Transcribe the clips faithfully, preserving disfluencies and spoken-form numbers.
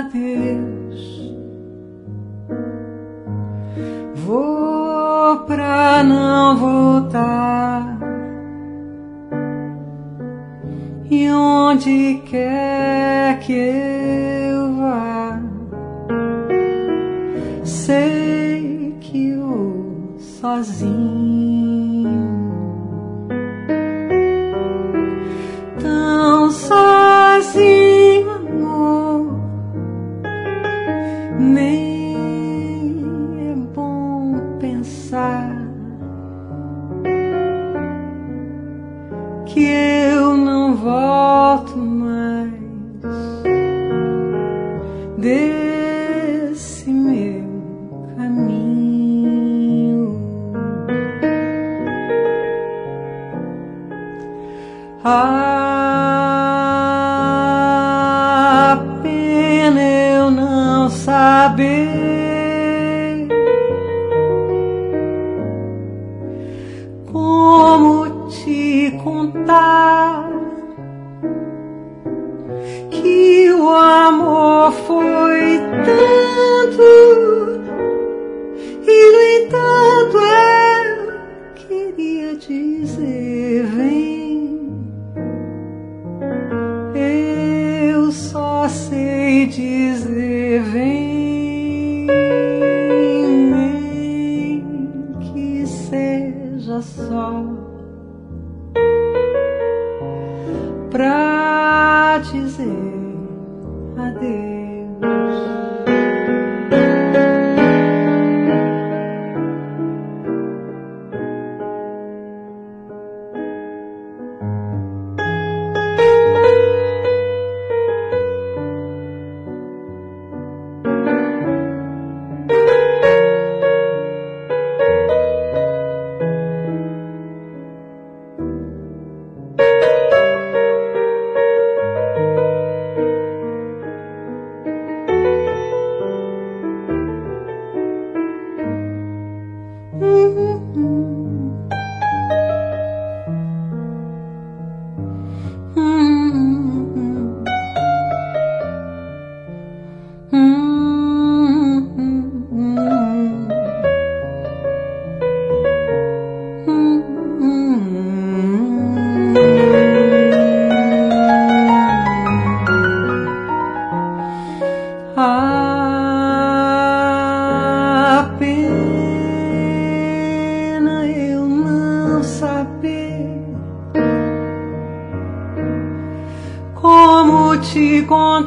adeus. Vou pra não voltar, e onde quer que eu vá, sei que eu sozinho, tão sozinho, amor, nem é bom pensar que eu não volto mais desse meu caminho. A pena eu não saber como te contar que o amor foi tanto, e no entanto eu queria dizer: vem, eu só sei dizer: vem, nem que seja só pra dizer adeus. A pena eu não saber como te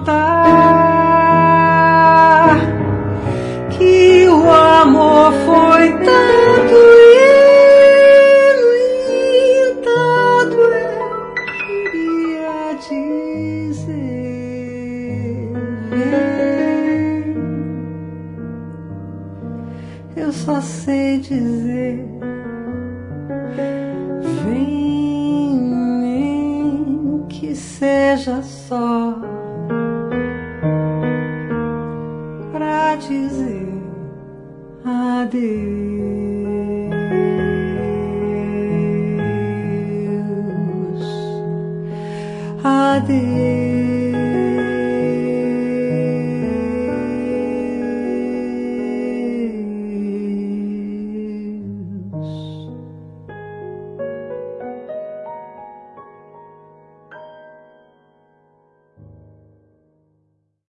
contar que o amor foi tanto, e no entanto eu queria dizer: vem, eu só sei dizer: vem, nem que seja só pra dizer adeus, adeus.